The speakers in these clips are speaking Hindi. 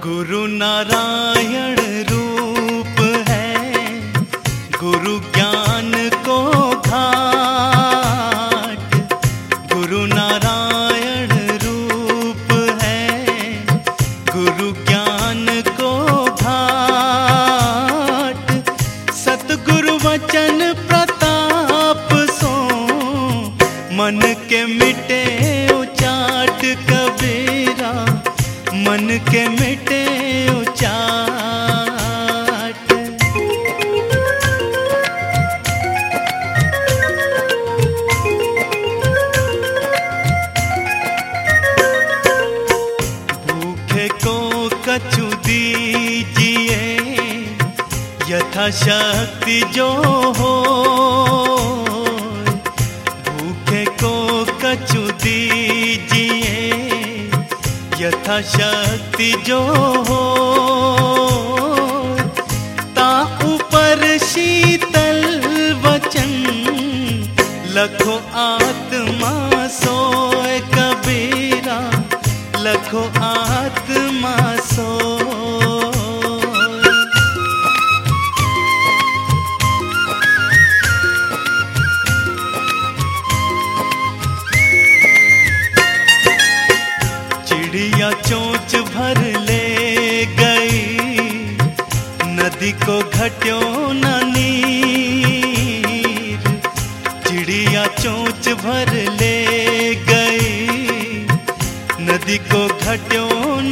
गुरु नारायण रूप है, गुरु ज्ञान को घाट। गुरु नारायण रूप है, गुरु ज्ञान को घाट। सतगुरु वचन प्रताप सो, मन के मिटे उचाट कबीरा, मन के मिटे उचाट। भूखे को कछु दीजिए, यथाशक्ति जो हो। भूखे को कछु दीजिए, यथाशक्ति जो हो। ता ऊपर शीतल वचन, लखो आत्मा सोए कबीरा, लखो आत्मा सोए। चिड़िया चोंच भर ले गई, नदी को घट्यो न नीर। चिड़िया चोंच भर ले गई, नदी को घट्यो न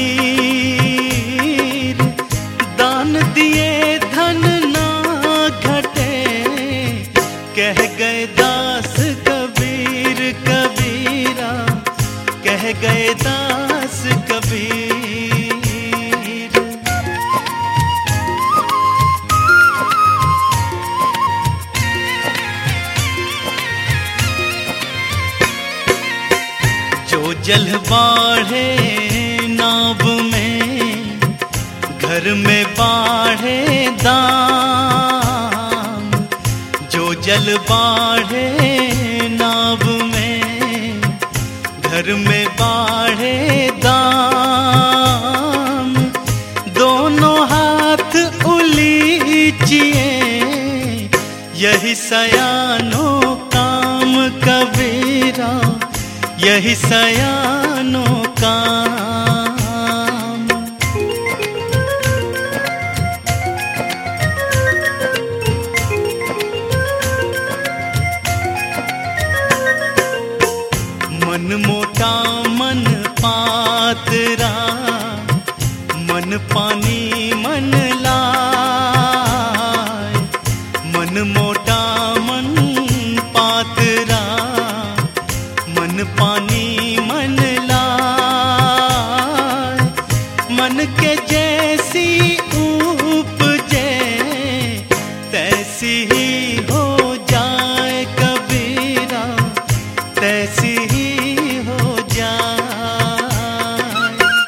नीर। दान दिए धन ना घटे, कह गए दास कबीर कबीरा, कह गए दास कबीर। जो जल बाढ़े नाव में, घर में बाढ़े दाम। जो जल बाढ़े नाव में, घर में बाढ़े दाम। दोनों हाथ उलीचिए, यही सयानो काम कबीरा, यही सयानो काम। मन मोटा मन पातरा, मन पानी मन लाय। मन मोटा मन पातरा, मन पानी मन लाय। मन के जैसी उपजे, तैसी ही हो जाए कबीरा, तैसी ही हो जाए।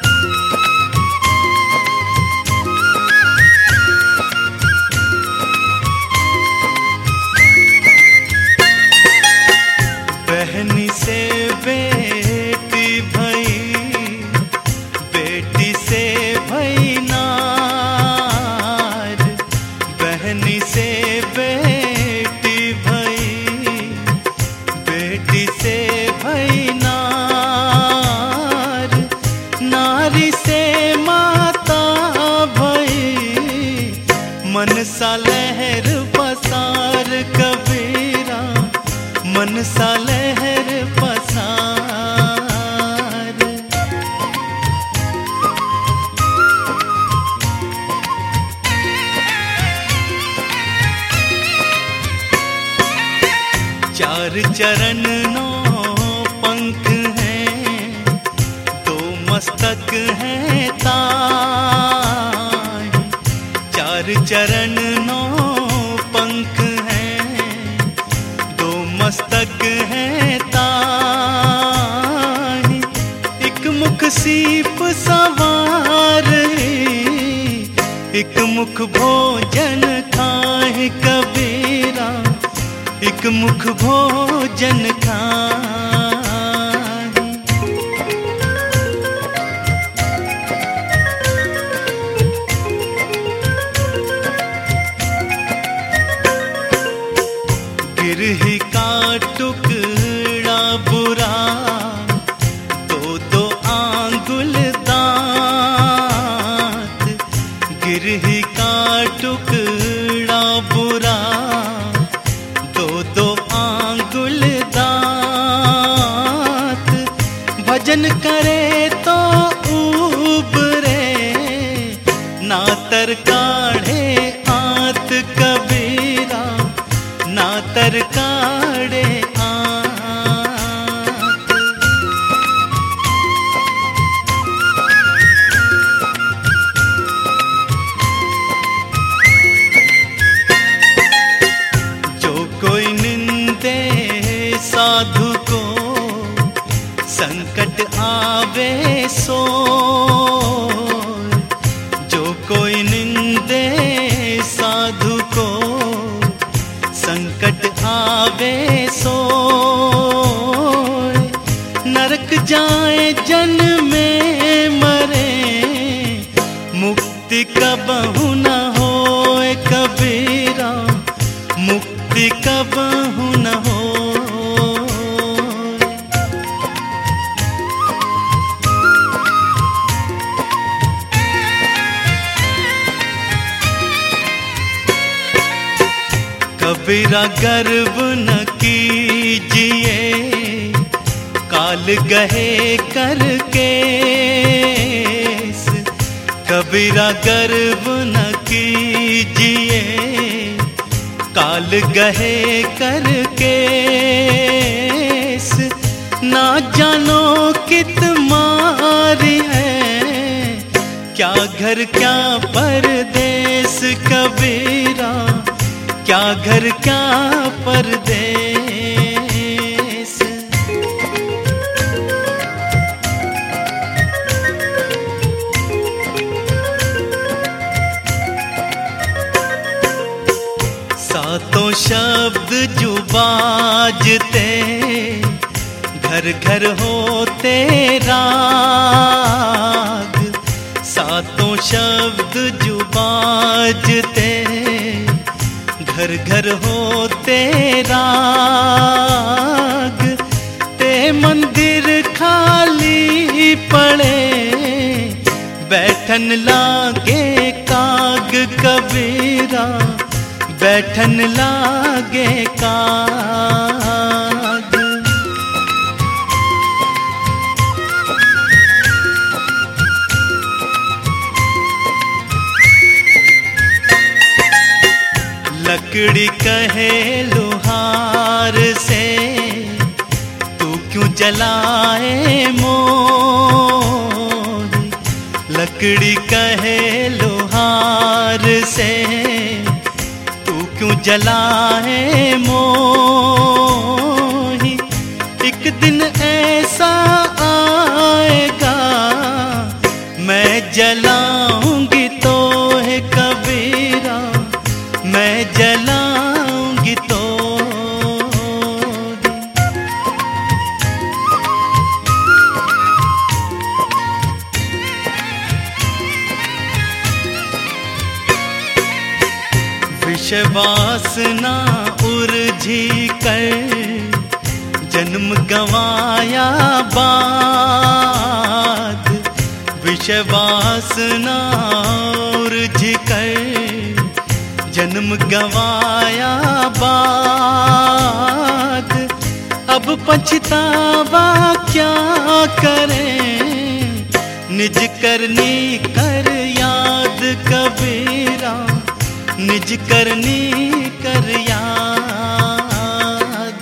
बहनी से बेटी भई, बेटी से भई नार। बहनी से बेटी भई, बेटी से भई नार। नारी से माता भई, मन सा लहर पसार कबीरा, मन सा लहर पसार। चार चरण नौ पंख हैं, दो मस्तक हैं ताय। चार चरण नौ पंख हैं, दो मस्तक हैं ताय। एक मुख सीप सवार, एक मुख भोजन खाए कबीरा, एक मुख भोजन खाए। घर काढ़े आँख। जो कोई निंदे साधु को संकट आवे सो, जो कोई निंदे साधु को संकट आवे सो, नरक जाए जन्मे मरे, मुक्ति कबहु न होए कबीरा, मुक्ति कबहु न हो। कबीरा गर्व न कीजिए काल गहे करके, कबीरा गर्व न कीजिए काल गहे करके, ना जानो कित मारी है, क्या घर क्या परदेस कबीरा, क्या घर क्या परदेस। सातों शब्द जो बाजते, घर घर होते राग, सातों शब्द जो बाजते, घर घर होते राग, ते मंदिर खाली पड़े, बैठन लागे काग कबीरा, बैठन लागे काग। लकड़ी कहे लोहार से, तू क्यों जलाए मोर, लकड़ी कहे लोहार से, तू क्यों जलाए मोही, एक दिन ऐसा आएगा मैं जलाऊंगी तो है कबीरा, मैं जलाऊंगी तो। विषवासना उर्झी कर जन्म गंवाया बाद, विषवासना उर्झी कर जन्म गंवाया बाद, अब पछतावा क्या करें, निज करनी कर याद कबीरा, निज करनी कर याद।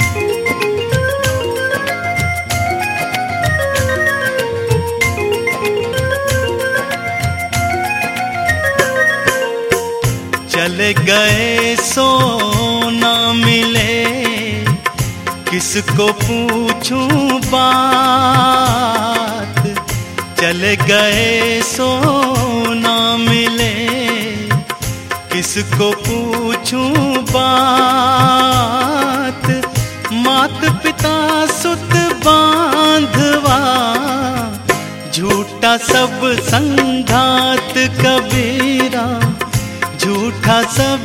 चले गए सो ना मिले, किसको पूछूं बात, चले गए सो ना मिले, किसको पूछूं बात, मात पिता सुत बांधवा, झूठा सब संघात कबीरा, झूठा सब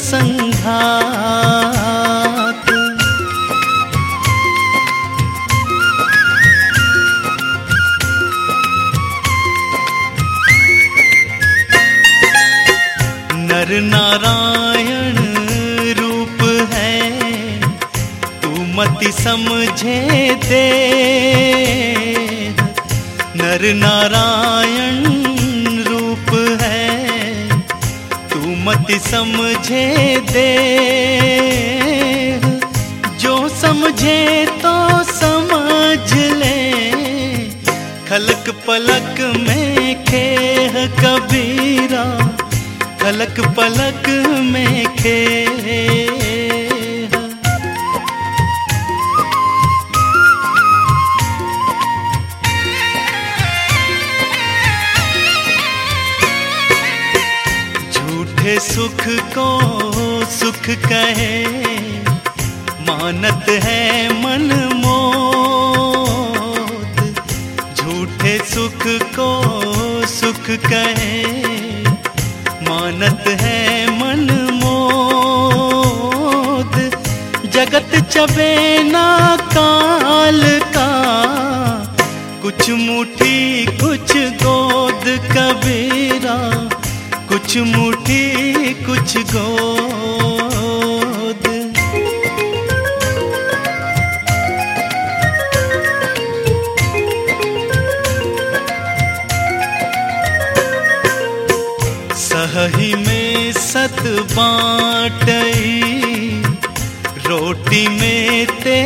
संघात। नर नारायण रूप है तू मति समझे दे, नर नारायण रूप है तू मति समझे दे। समझे तो समझ ले, खलक पलक में खेह कबीरा, खलक पलक में खेह। झूठे सुख को सुख कहे, मानत है मन मोद। झूठे सुख को सुख कहे, मानत है मन मोद। जगत चबे ना काल का, कुछ मुट्ठी कुछ गोद कबीरा, कुछ मुट्ठी कुछ गोद। सही में सत बाटई, रोटी में ते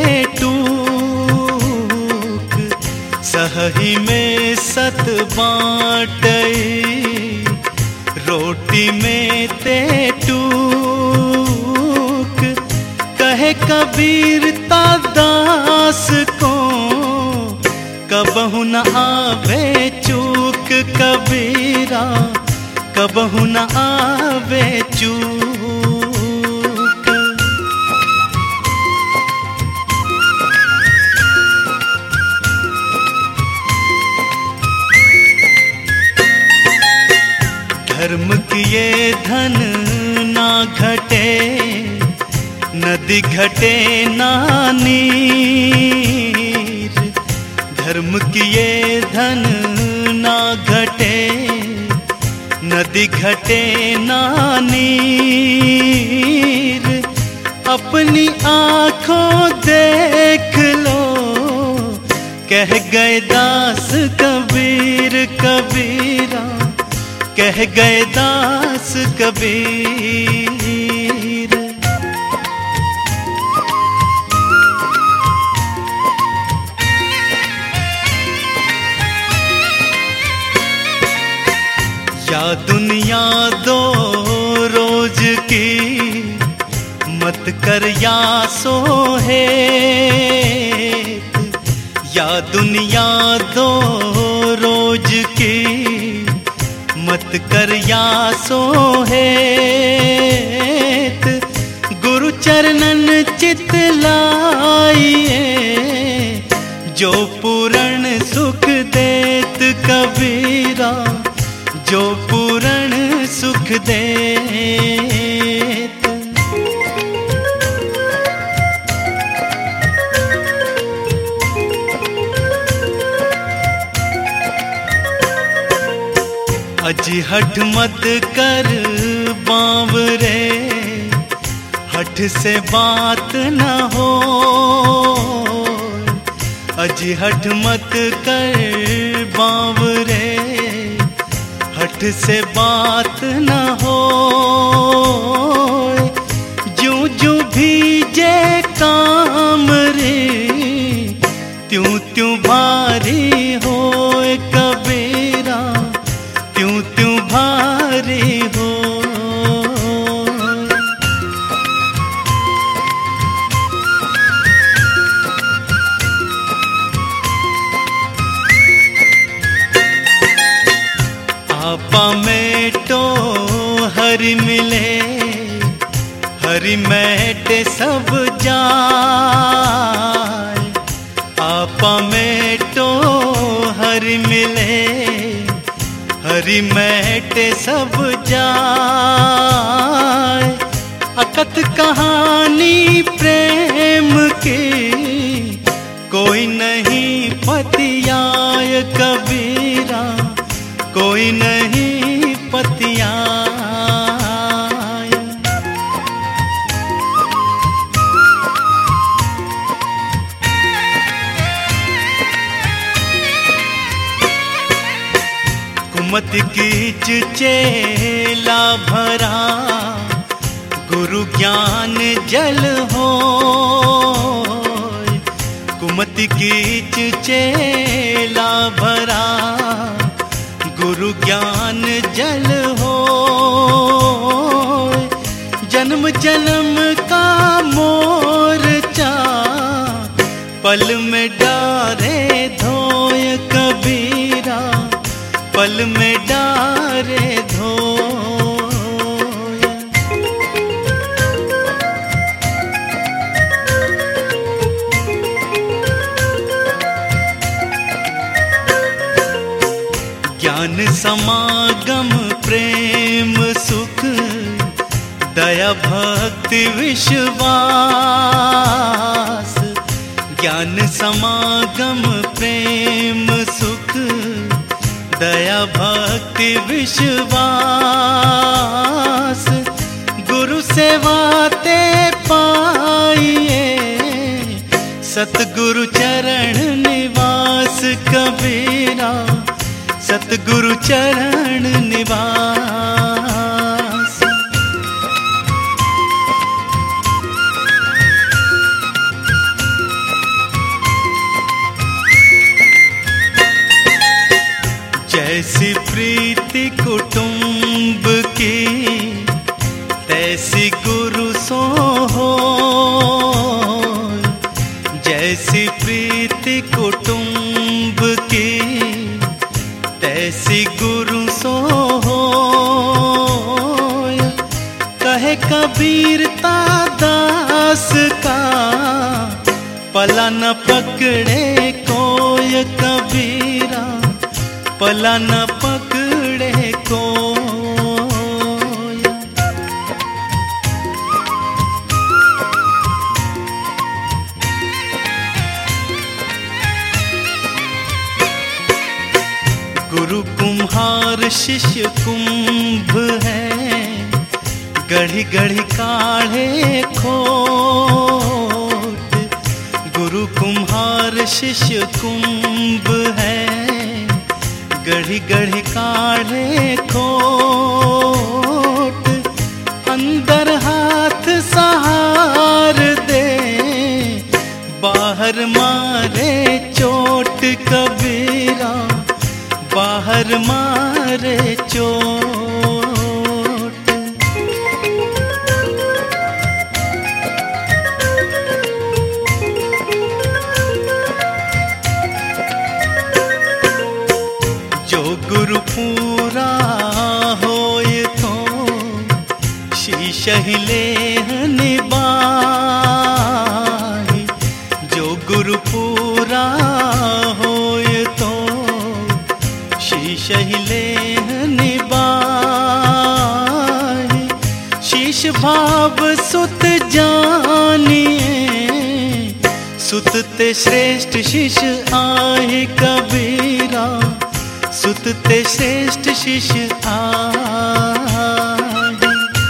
टूक। सही में सत बाटई, रोटी में ते टूक। कहे कबीर दास को, कबहु न आवे चूक कबीरा, कबहु न आवे चूक। धर्म किए धन ना घटे, नदी घटे ना नीर। धर्म किए धन ना घटे, नदी घटे ना नीर। अपनी आँखों देख लो, कह गए दास कबीर कबीरा, कह गए दास कबीर। या दुनिया दो रोज की, मत कर या सोहेत। या दुनिया दो रोज की, मत कर या सोहेत। गुरु चरणन चित लाइए, जो पूर्ण सुख देत कबीरा, जो पूर्ण सुख देत। अजी हठ मत कर बावरे, हठ से बात न हो। अजी हठ मत कर बावरे, हठ से बात न हो। जूं जूं भीजे काम रे, त्यों त्यों भारी होए कबीरा, त्यों त्यों भारी हो। आपा मेटो हरि मिले, हरि मेटे सब जाय। आपा मेटो हरि मिले, हरि मेटे सब जाय। अकथ कहानी प्रेम की, कोई नहीं पतियाय कबीरा, कोई नहीं पतियाय। कुमत कीच चेला भरा, गुरु ज्ञान जल हो। हिम्मत कीच चेला भरा, गुरु ज्ञान जल हो। जन्म जन्म का मोर्चा, पल में डारे धोय कबीरा, पल में डारे धोय। ज्ञान समागम प्रेम सुख, दया भक्ति विश्वास। ज्ञान समागम प्रेम सुख, दया भक्ति विश्वास। गुरु सेवा ते पाइए, सतगुरु चरण निवास कबीरा, सतगुरु चरण निवास। जैसी प्रीति कुटुंब की, तैसी गुरु सो हो। जैसी प्रीति कुटुंब की, तैसी गुरु सो हो। कहे कबीरता दास का, पला न पकड़े कोई कबीरा, पला न पकड़े कोई। गुरु कुम्हार शिष्य कुंभ है, गढ़ी गढ़ी काढ़े खोट। गुरु कुम्हार शिष्य कुंभ है, गढ़ी गढ़ी काढ़े खोट। अंदर हाथ सहार दे, बाहर मारे चोट कबीरा, बाहर मारे चोट। जो गुरु पूरा होए तो, शीश ही लेह निभाए। जो गुरु पूरा होए तो, शीश ही लेह निभाए। शीश भाव सुत जानिए, सुत ते श्रेष्ठ शिष्य आए कबीरा, सुत ते श्रेष्ठ शिष्य आए।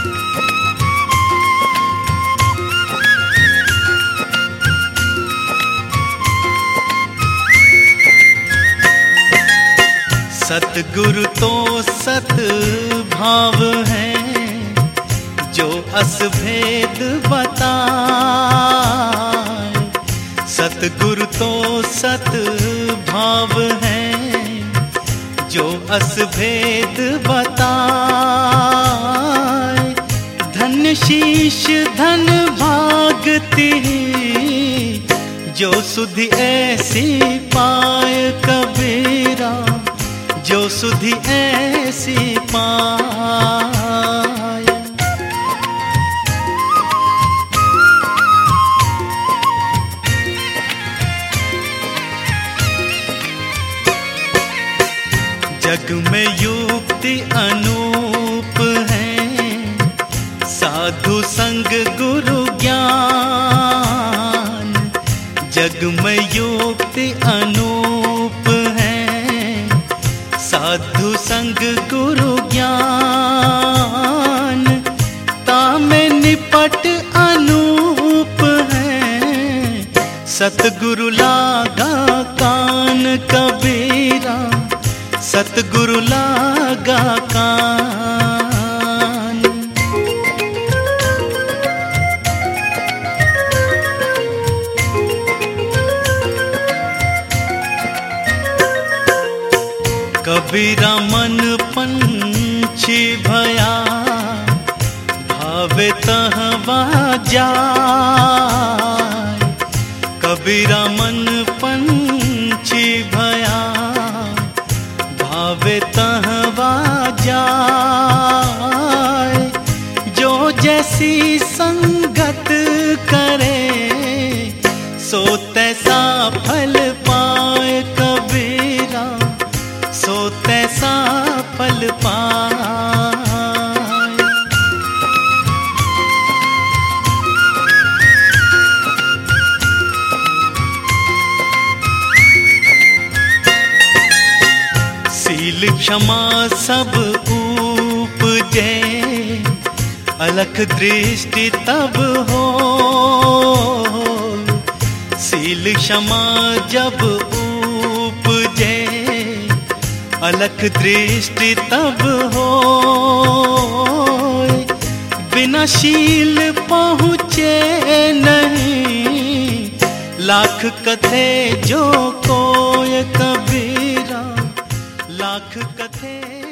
सतगुरु तो सत भाव है, जो अस भेद बताए। सतगुरु तो सत भाव है, जो अस भेद बताए। धन्य शीश धन भागती, जो सुधि ऐसी पाए कबीरा, जो सुधि ऐसी पाए। जग में युक्ति अनूप है, साधु संग गुरु ज्ञान। जग में युक्ति अनूप है, साधु संग गुरु ज्ञान। तामे निपट अनूप है, सतगुरु लागा कान कबीरा, सतगुरु लागा कान। कबीरा मन पंछी भया, भावे तहवा जाय। कबीरा मन पंछी भया, भावे तहवा जाय। जो जैसी संगत करे, सो तैसा फल पाए। कबीरा सो तैसा फल पाए। शील क्षमा सब उपजे, अलख दृष्टि तब हो। शील क्षमा जब उपजे, अलख दृष्टि तब हो। बिना शील पहुँचे नहीं, लाख कथे जो कोय। कबीरा लाख कथे